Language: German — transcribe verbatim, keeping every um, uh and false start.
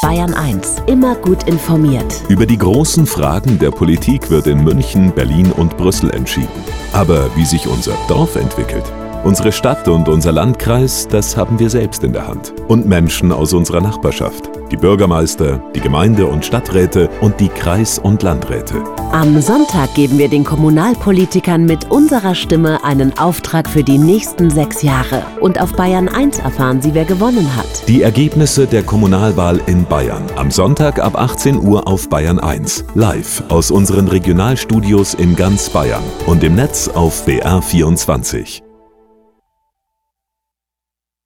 Bayern eins. Immer gut informiert. Über die großen Fragen der Politik wird in München, Berlin und Brüssel entschieden. Aber wie sich unser Dorf entwickelt, unsere Stadt und unser Landkreis, das haben wir selbst in der Hand. Und Menschen aus unserer Nachbarschaft. Die Bürgermeister, die Gemeinde- und Stadträte und die Kreis- und Landräte. Am Sonntag geben wir den Kommunalpolitikern mit unserer Stimme einen Auftrag für die nächsten sechs Jahre. Und auf Bayern eins erfahren Sie, wer gewonnen hat. Die Ergebnisse der Kommunalwahl in Bayern. Am Sonntag ab achtzehn Uhr auf Bayern eins. Live aus unseren Regionalstudios in ganz Bayern und im Netz auf B R vierundzwanzig.